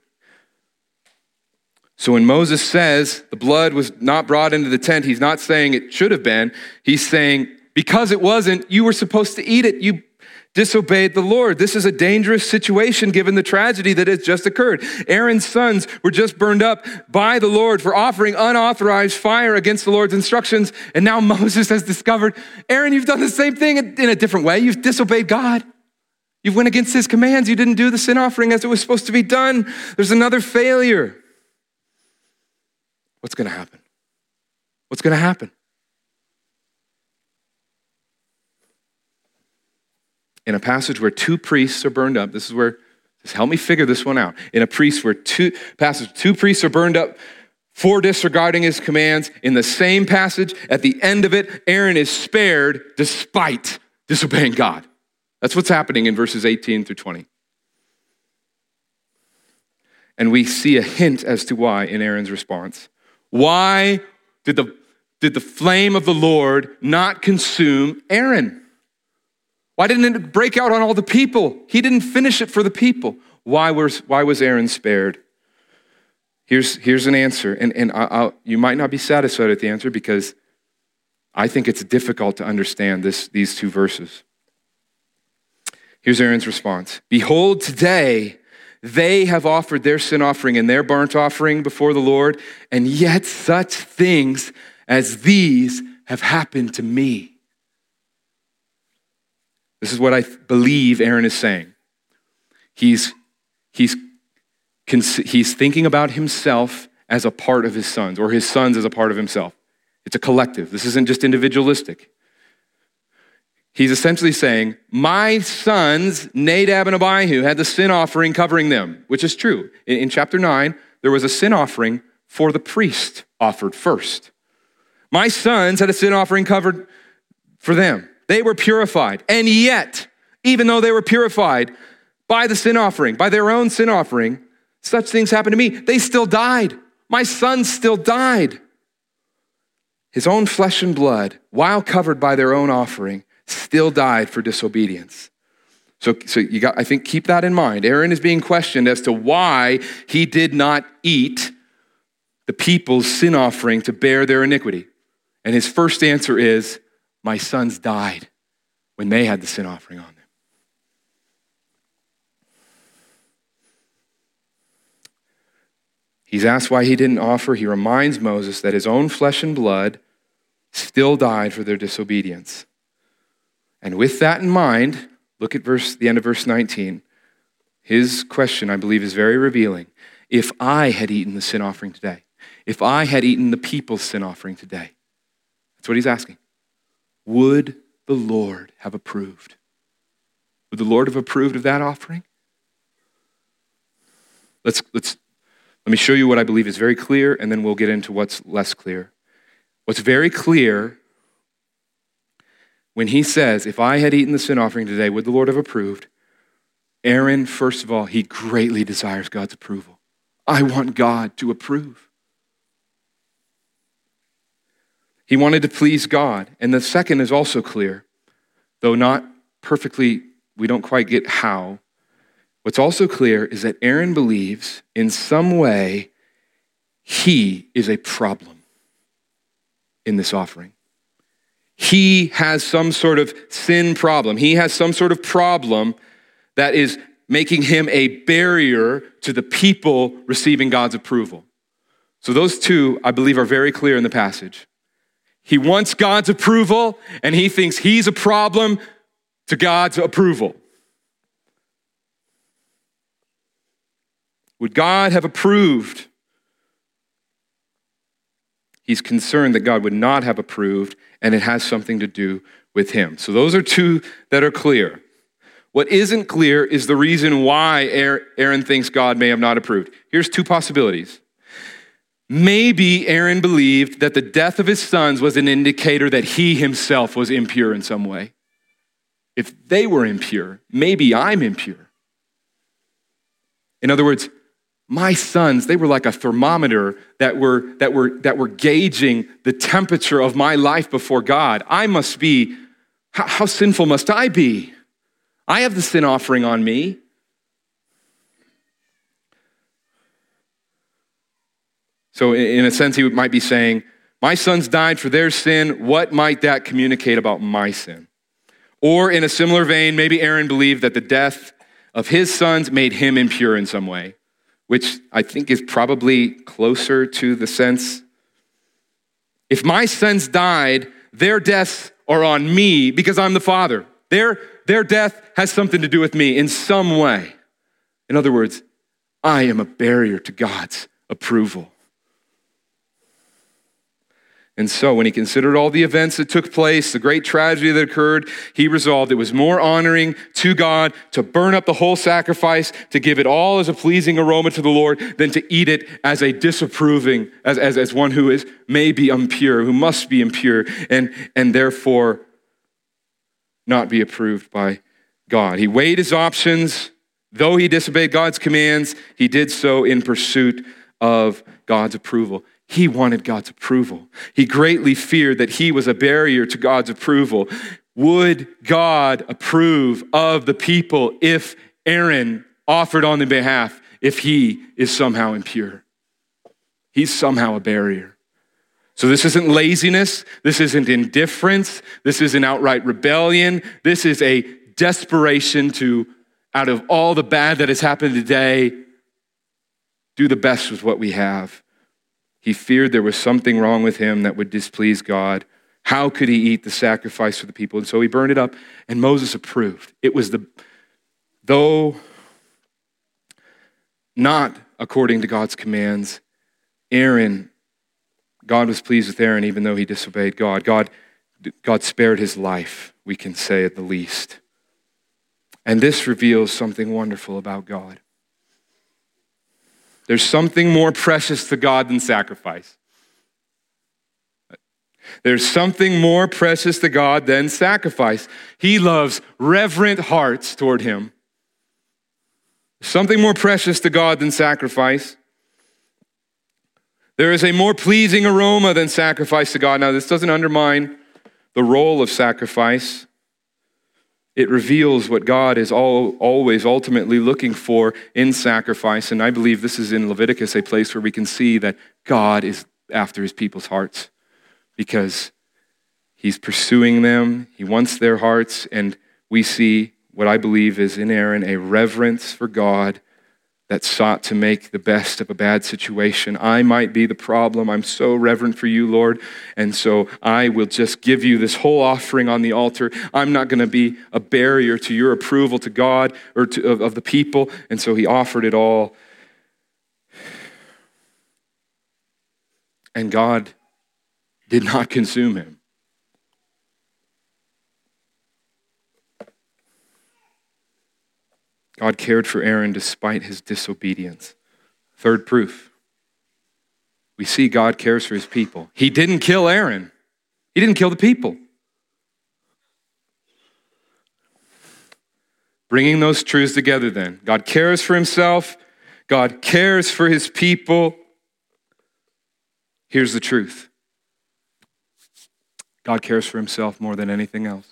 So when Moses says the blood was not brought into the tent, he's not saying it should have been. He's saying, because it wasn't, you were supposed to eat it. You disobeyed the Lord. This is a dangerous situation given the tragedy that has just occurred. Aaron's sons were just burned up by the Lord for offering unauthorized fire against the Lord's instructions. And now Moses has discovered, Aaron, you've done the same thing in a different way. You've disobeyed God. You went against his commands. You didn't do the sin offering as it was supposed to be done. There's another failure. What's going to happen? What's going to happen? In a passage where two priests are burned up, this is where, just help me figure this one out. In a priest where two passage, two priests are burned up for disregarding his commands. In the same passage, at the end of it, Aaron is spared despite disobeying God. That's what's happening in verses eighteen through twenty. And we see a hint as to why in Aaron's response. Why did the, did the flame of the Lord not consume Aaron? Why didn't it break out on all the people? He didn't finish it for the people. Why was, why was Aaron spared? Here's, here's an answer, and, and I'll, I'll, you might not be satisfied with the answer because I think it's difficult to understand this, these two verses. Here's Aaron's response. Behold, today they have offered their sin offering and their burnt offering before the Lord, and yet such things as these have happened to me. This is what I believe Aaron is saying. He's, he's, he's thinking about himself as a part of his sons, or his sons as a part of himself. It's a collective. This isn't just individualistic. He's essentially saying, my sons, Nadab and Abihu, had the sin offering covering them, which is true. In, in chapter nine, there was a sin offering for the priest offered first. My sons had a sin offering covered for them. They were purified. And yet, even though they were purified by the sin offering, by their own sin offering, such things happened to me. They still died. My sons still died. His own flesh and blood, while covered by their own offering, still died for disobedience. So, so you got, I think, keep that in mind. Aaron is being questioned as to why he did not eat the people's sin offering to bear their iniquity. And his first answer is, my sons died when they had the sin offering on them. He's asked why he didn't offer. He reminds Moses that his own flesh and blood still died for their disobedience. And with that in mind, look at verse, the end of verse nineteen. His question, I believe, is very revealing. If I had eaten the sin offering today, if I had eaten the people's sin offering today, that's what he's asking. Would the Lord have approved? Would the Lord have approved of that offering? Let's, let's, let me show you what I believe is very clear, and then we'll get into what's less clear. What's very clear when he says, if I had eaten the sin offering today, would the Lord have approved? Aaron, first of all, he greatly desires God's approval. I want God to approve. He wanted to please God. And the second is also clear, though not perfectly, we don't quite get how. What's also clear is that Aaron believes in some way he is a problem in this offering. He has some sort of sin problem. He has some sort of problem that is making him a barrier to the people receiving God's approval. So those two, I believe, are very clear in the passage. He wants God's approval, and he thinks he's a problem to God's approval. Would God have approved? He's concerned that God would not have approved, and it has something to do with him. So those are two that are clear. What isn't clear is the reason why Aaron thinks God may have not approved. Here's two possibilities. Maybe Aaron believed that the death of his sons was an indicator that he himself was impure in some way. If they were impure, maybe I'm impure. In other words, my sons, they were like a thermometer that were, that were, that were gauging the temperature of my life before God. I must be, how, how sinful must I be? I have the sin offering on me. So in a sense, he might be saying, my sons died for their sin. What might that communicate about my sin? Or in a similar vein, maybe Aaron believed that the death of his sons made him impure in some way, which I think is probably closer to the sense. If my sons died, their deaths are on me because I'm the father. Their, their death has something to do with me in some way. In other words, I am a barrier to God's approval. And so when he considered all the events that took place, the great tragedy that occurred, he resolved it was more honoring to God to burn up the whole sacrifice, to give it all as a pleasing aroma to the Lord, than to eat it as a disapproving, as, as, as one who is maybe impure, who must be impure, and, and therefore not be approved by God. He weighed his options. Though he disobeyed God's commands, he did so in pursuit of God's approval. He wanted God's approval. He greatly feared that he was a barrier to God's approval. Would God approve of the people if Aaron offered on their behalf if he is somehow impure? He's somehow a barrier. So this isn't laziness. This isn't indifference. This isn't outright rebellion. This is a desperation to, out of all the bad that has happened today, do the best with what we have. He feared there was something wrong with him that would displease God. How could he eat the sacrifice for the people? And so he burned it up, and Moses approved. It was the, though not according to God's commands, Aaron, God was pleased with Aaron even though he disobeyed God. God, God spared his life, we can say at the least. And this reveals something wonderful about God. There's something more precious to God than sacrifice. There's something more precious to God than sacrifice. He loves reverent hearts toward him. Something more precious to God than sacrifice. There is a more pleasing aroma than sacrifice to God. Now, this doesn't undermine the role of sacrifice. It reveals what God is all, always ultimately looking for in sacrifice. And I believe this is in Leviticus, a place where we can see that God is after his people's hearts because he's pursuing them. He wants their hearts. And we see what I believe is in Aaron, a reverence for God that sought to make the best of a bad situation. I might be the problem. I'm so reverent for you, Lord. And so I will just give you this whole offering on the altar. I'm not going to be a barrier to your approval to God or to, of, of the people. And so he offered it all. And God did not consume him. God cared for Aaron despite his disobedience. Third proof. We see God cares for his people. He didn't kill Aaron. He didn't kill the people. Bringing those truths together then. God cares for himself. God cares for his people. Here's the truth. God cares for himself more than anything else.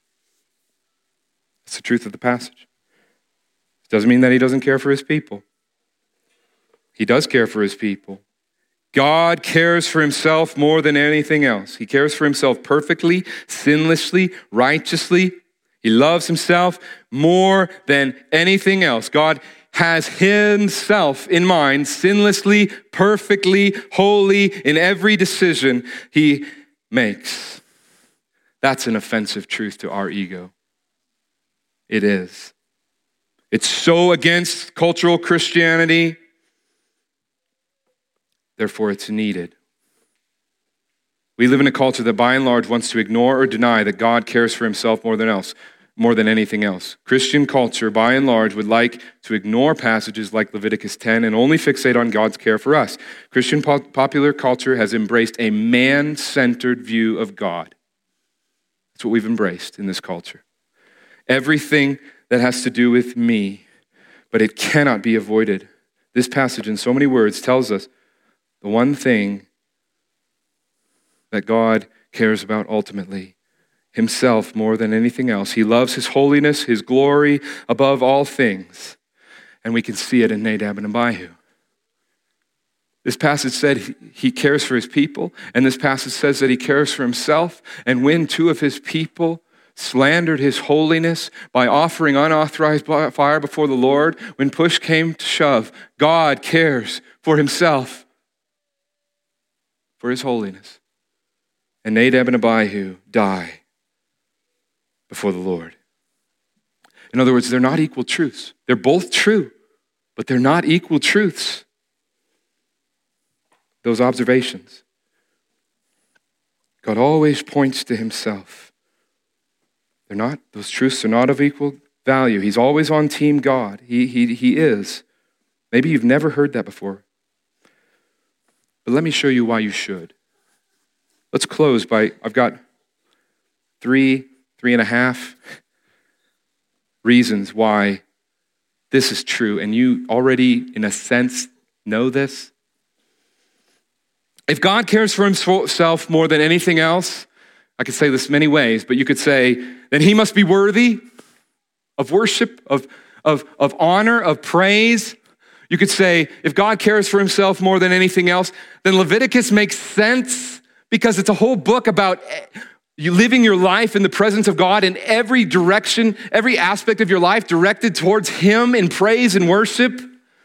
It's the truth of the passage. It doesn't mean that he doesn't care for his people. He does care for his people. God cares for himself more than anything else. He cares for himself perfectly, sinlessly, righteously. He loves himself more than anything else. God has himself in mind, sinlessly, perfectly, holy in every decision he makes. That's an offensive truth to our ego. It is. It's so against cultural Christianity. Therefore, it's needed. We live in a culture that by and large wants to ignore or deny that God cares for himself more than else, more than anything else. Christian culture, by and large, would like to ignore passages like Leviticus ten and only fixate on God's care for us. Christian po- popular culture has embraced a man-centered view of God. That's what we've embraced in this culture. Everything that has to do with me, but it cannot be avoided. This passage, in so many words, tells us the one thing that God cares about ultimately, himself more than anything else. He loves his holiness, his glory above all things. And we can see it in Nadab and Abihu. This passage said he cares for his people, and this passage says that he cares for himself. And when two of his people slandered his holiness by offering unauthorized fire before the Lord, when push came to shove, God cares for himself, for his holiness. And Nadab and Abihu die before the Lord. In other words, they're not equal truths. They're both true, but they're not equal truths. Those observations. God always points to himself. They're not, those truths are not of equal value. He's always on team God. He, he, he is. Maybe you've never heard that before. But let me show you why you should. Let's close by, I've got three, three and a half reasons why this is true. And you already, in a sense, know this. If God cares for himself more than anything else, I could say this many ways, but you could say, then he must be worthy of worship, of, of, of honor, of praise. You could say, if God cares for himself more than anything else, then Leviticus makes sense because it's a whole book about you living your life in the presence of God in every direction, every aspect of your life directed towards him in praise and worship.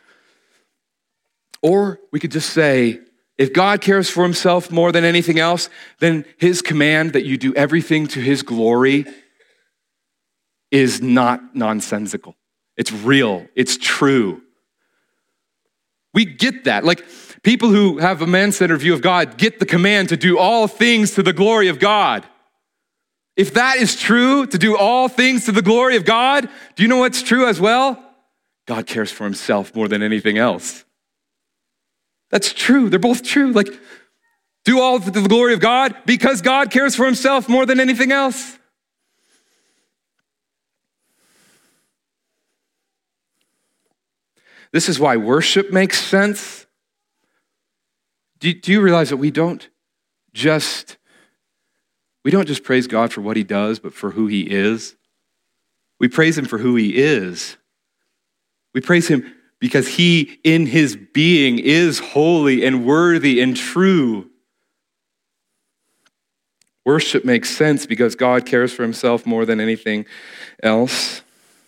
Or we could just say, if God cares for himself more than anything else, then his command that you do everything to his glory is not nonsensical. It's real. It's true. We get that. Like people who have a man-centered view of God get the command to do all things to the glory of God. If that is true, to do all things to the glory of God, do you know what's true as well? God cares for himself more than anything else. That's true. They're both true. Like, do all to the glory of God because God cares for himself more than anything else. This is why worship makes sense. Do, do you realize that we don't just, we don't just praise God for what he does, but for who he is? We praise him for who he is. We praise him because he, in his being, is holy and worthy and true. Worship makes sense because God cares for himself more than anything else.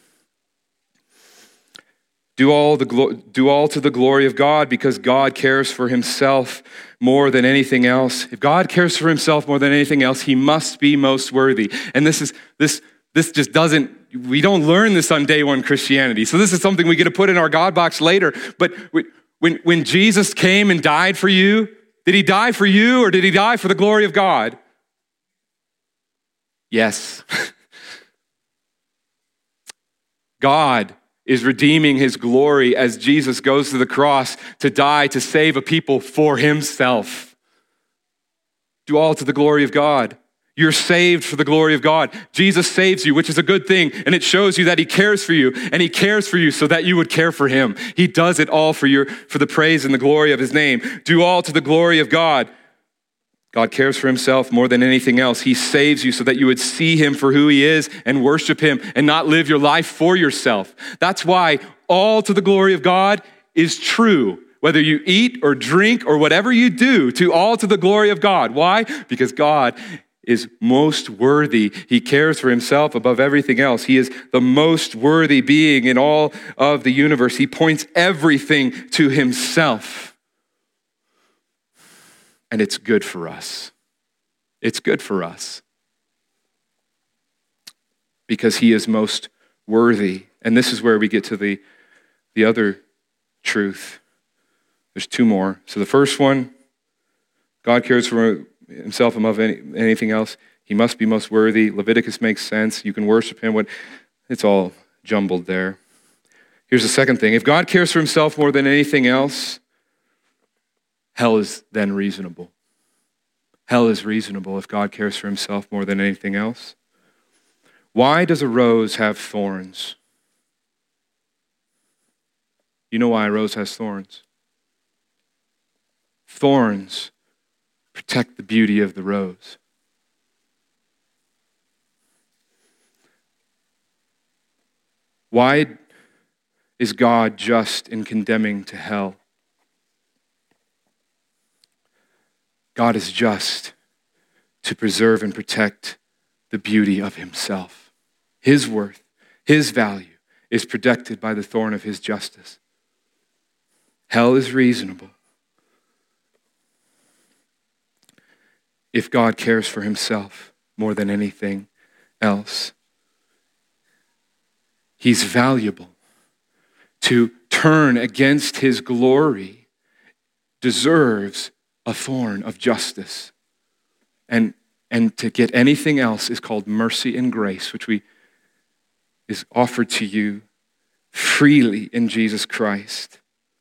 Do all, the glo- do all to the glory of God because God cares for himself more than anything else. If God cares for himself more than anything else, he must be most worthy. And this is this this just doesn't, we don't learn this on day one Christianity. So this is something we get to put in our God box later. But when, when Jesus came and died for you, did he die for you or did he die for the glory of God? Yes. God is redeeming his glory as Jesus goes to the cross to die to save a people for himself. Do all to the glory of God. You're saved for the glory of God. Jesus saves you, which is a good thing, and it shows you that he cares for you, and he cares for you so that you would care for him. He does it all for your for the praise and the glory of his name. Do all to the glory of God. God cares for himself more than anything else. He saves you so that you would see him for who he is and worship him and not live your life for yourself. That's why all to the glory of God is true. Whether you eat or drink or whatever you do, to all to the glory of God. Why? Because God is most worthy. He cares for himself above everything else. He is the most worthy being in all of the universe. He points everything to himself. And it's good for us. It's good for us. Because he is most worthy. And this is where we get to the, the other truth. There's two more. So the first one, God cares for himself above any, anything else. He must be most worthy. Leviticus makes sense. You can worship him. When it's all jumbled there. Here's the second thing. If God cares for himself more than anything else, hell is then reasonable. Hell is reasonable if God cares for himself more than anything else. Why does a rose have thorns? You know why a rose has thorns? Thorns protect the beauty of the rose. Why is God just in condemning to hell? God is just to preserve and protect the beauty of himself. His worth, his value is protected by the thorn of his justice. Hell is reasonable if God cares for himself more than anything else. He's valuable. To turn against his glory deserves a thorn of justice. And, and to get anything else is called mercy and grace, which we is offered to you freely in Jesus Christ.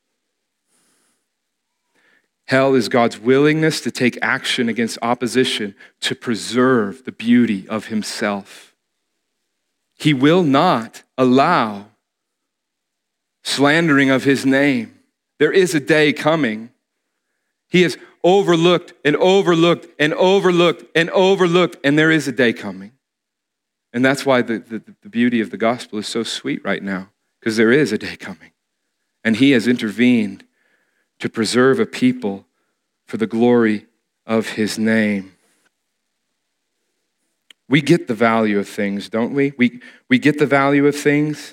Hell is God's willingness to take action against opposition to preserve the beauty of himself. He will not allow slandering of his name. There is a day coming. He has overlooked and overlooked and overlooked and overlooked, and there is a day coming. And that's why the, the, the beauty of the gospel is so sweet right now, because there is a day coming. And he has intervened to preserve a people for the glory of his name. We get the value of things, don't we? We, we get the value of things.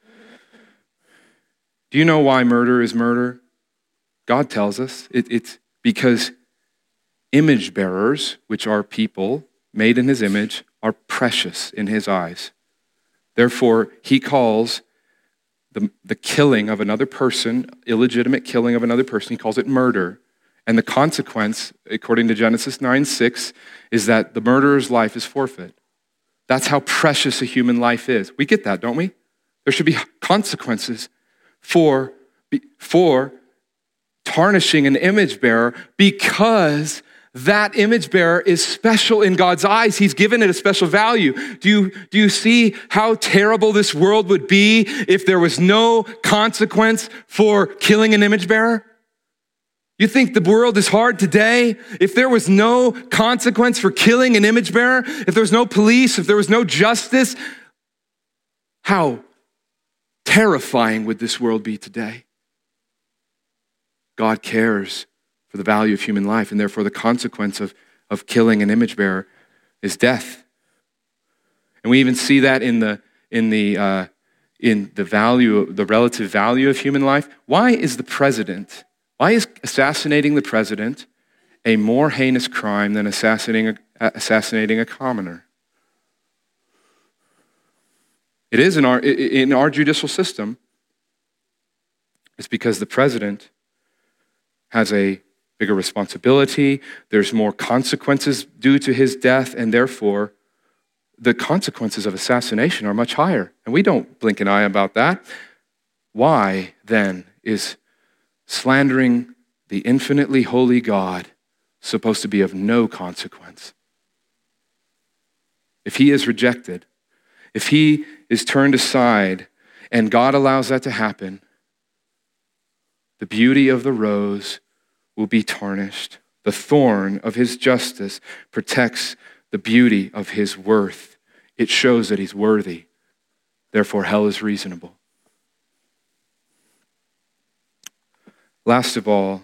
Do you know why murder is murder? God tells us. It, it's because image bearers, which are people made in his image, are precious in his eyes. Therefore, he calls The, the killing of another person, illegitimate killing of another person, he calls it murder. And the consequence, according to Genesis nine six, is that the murderer's life is forfeit. That's how precious a human life is. We get that, don't we? There should be consequences for, for tarnishing an image bearer because that image bearer is special in God's eyes. He's given it a special value. Do you, do you see how terrible this world would be if there was no consequence for killing an image bearer? You think the world is hard today? If there was no consequence for killing an image bearer, if there was no police, if there was no justice, how terrifying would this world be today? God cares for the value of human life, and therefore the consequence of, of killing an image bearer is death. And we even see that in the in the uh, in the value, the relative value of human life. Why is the president? Why is assassinating the president a more heinous crime than assassinating a, assassinating a commoner? It is in our in our judicial system. It's because the president has a bigger responsibility. There's more consequences due to his death, and therefore the consequences of assassination are much higher. And we don't blink an eye about that. Why, then, is slandering the infinitely holy God supposed to be of no consequence? if he is rejected, if he is turned aside, and God allows that to happen, the beauty of the rose will be tarnished. The thorn of his justice protects the beauty of his worth. It shows that he's worthy. Therefore, hell is reasonable. Last of all,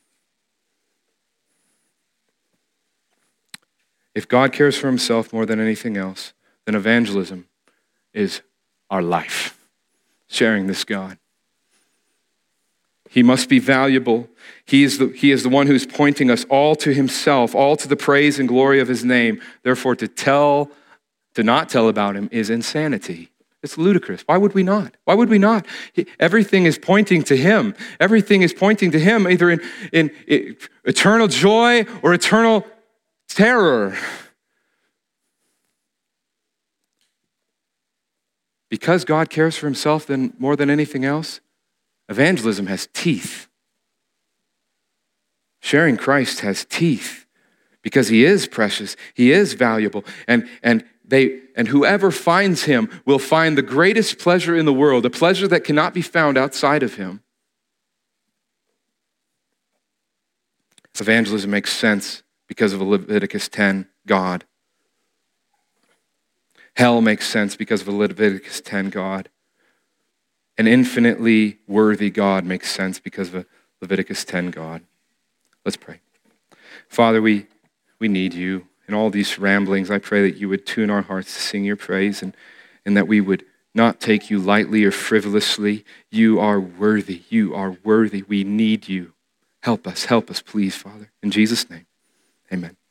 if God cares for himself more than anything else, then evangelism is our life, sharing this God. He must be valuable. He is the, he is the one who's pointing us all to himself, all to the praise and glory of his name. Therefore, to tell, to not tell about him is insanity. It's ludicrous. Why would we not? Why would we not? He, everything is pointing to him. Everything is pointing to him, either in, in, in eternal joy or eternal terror. Because God cares for himself than, more than anything else, evangelism has teeth. Sharing Christ has teeth because he is precious, he is valuable, and, and, they, and whoever finds him will find the greatest pleasure in the world, a pleasure that cannot be found outside of him. Evangelism makes sense because of Leviticus ten, God. Hell makes sense because of Leviticus ten, God. An infinitely worthy God makes sense because of Leviticus ten, God. Let's pray. Father, we, we need you. In all these ramblings, I pray that you would tune our hearts to sing your praise and, and that we would not take you lightly or frivolously. You are worthy. You are worthy. We need you. Help us. Help us, please, Father. In Jesus' name, amen.